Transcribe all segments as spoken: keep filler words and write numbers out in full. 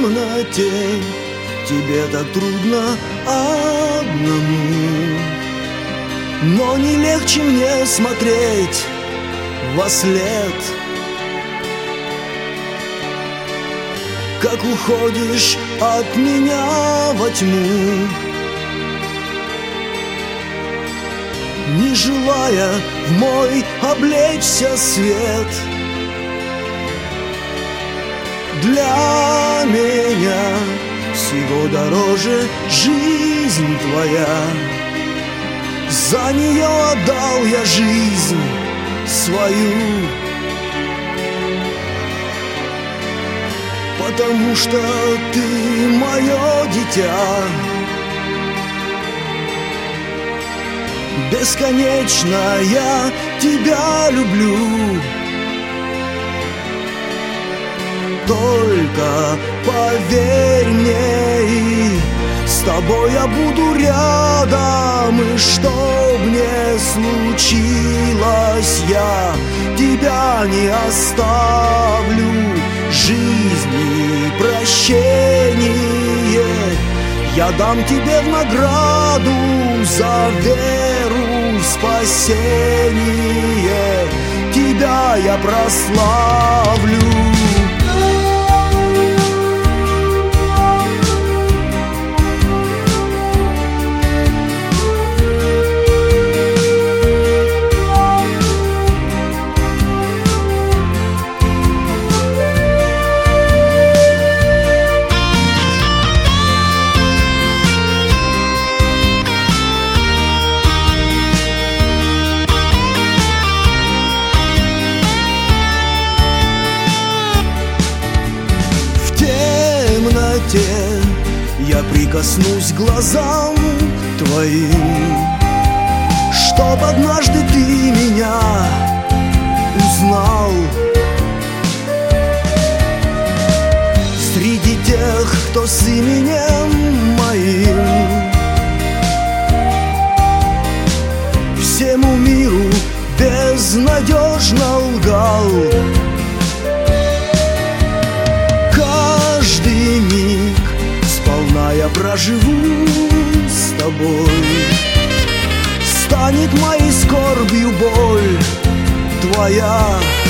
темноте тебе так трудно одному, но не легче мне смотреть вослед, как уходишь от меня во тьму, не желая в мой облечься свет. Для меня всего дороже жизнь твоя, за нее отдал я жизнь свою, потому что ты мое дитя. Бесконечно я тебя люблю, только поверь мне, и с тобой я буду рядом, и что б ни случилось, я тебя не оставлю. Жизнь и прощение я дам тебе в награду за веру, спасение. Тебя я прославлю. Я прикоснусь к глазам твоим, чтоб однажды ты меня узнал среди тех, кто с именем моим всему миру безнадежно лгал. Каждый миг сполна я проживу с тобой, станет моей скорбью боль твоя.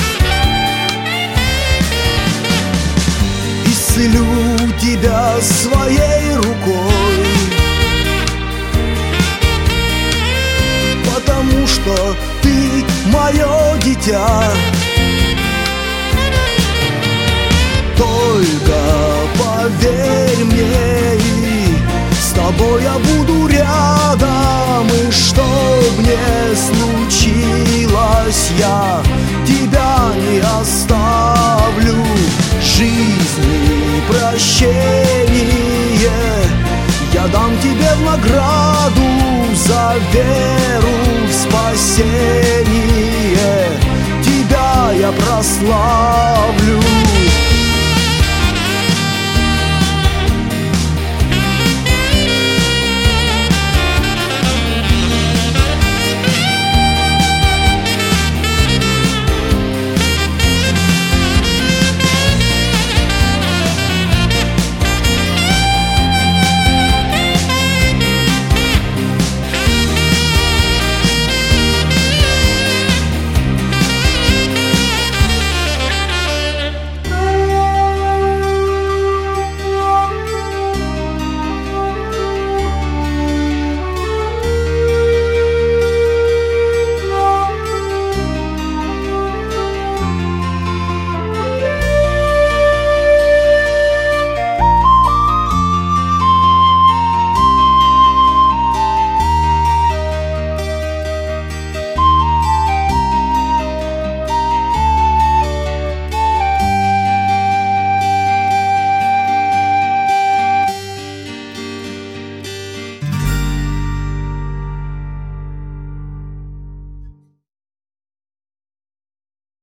Исцелю тебя своей рукой, потому что ты мое дитя. Только поверь мне, и с тобой я буду рядом, и что б ни случилось, я тебя не оставлю. Жизнь и прощение я дам тебе в награду за веру в спасение. Тебя я прославлю.